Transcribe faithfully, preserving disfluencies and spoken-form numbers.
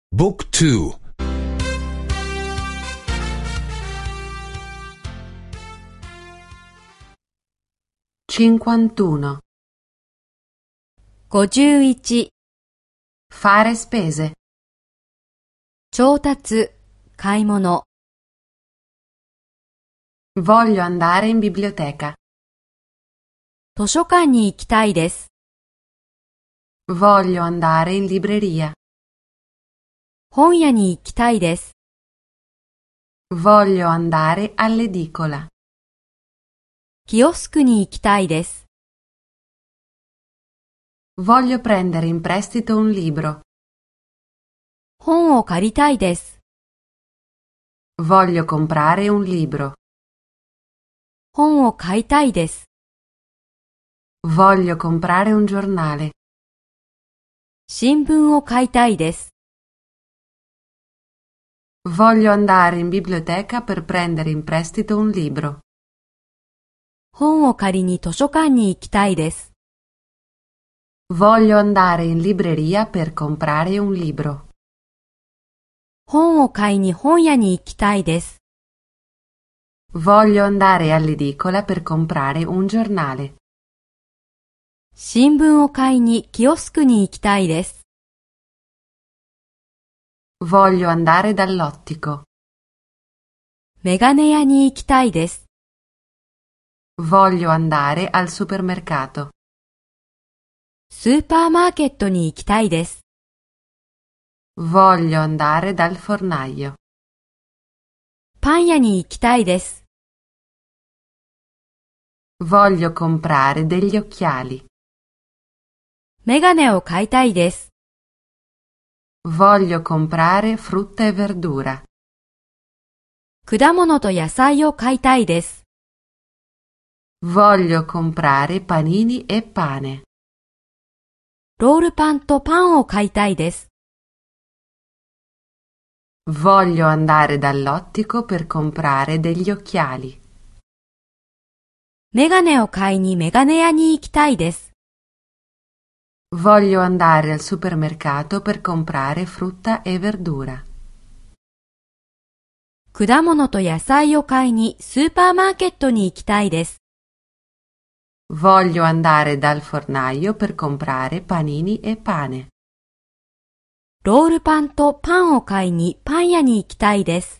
Book two. cinquantuno. ごじゅういち Fare spese. 調達、買い物。 Voglio andare in biblioteca. 図書館に行きたいです。 Voglio andare in libreria. 本屋に行きたいです。 Voglio andare all'edicola. キオスクに行きたいです。 Voglio prendere in prestito un libro. 本を借りたいです。 Voglio comprare un libro. 本を買いたいです。 Voglio comprare un giornale. 新聞を買いたいです。 Voglio andare in biblioteca per prendere in prestito un libro. 本を借りに図書館に行きたいです。 Voglio andare in libreria per comprare un libro. 本を買いに本屋に行きたいです。 Voglio andare all'edicola per comprare un giornale. 新聞を買いにキオスクに行きたいです。 Voglio andare dall'ottico. メガネ屋に行きたいです。 Voglio andare al supermercato. スーパーマーケットに行きたいです。 Voglio andare dal fornaio. パン屋に行きたいです。 Voglio comprare degli occhiali. メガネを買いたいです。 Voglio comprare frutta e verdura. 果物と野菜を買いたいです。 Voglio comprare panini e pane. ロールパンとパンを買いたいです。 Voglio andare dall'ottico per comprare degli occhiali. メガネを買いにメガネ屋に行きたいです。 Voglio andare al supermercato per comprare frutta e verdura. 果物と野菜を買いにスーパーマーケットに行きたいです。 Voglio andare dal fornaio per comprare panini e pane. ロールパンとパンを買いにパン屋に行きたいです。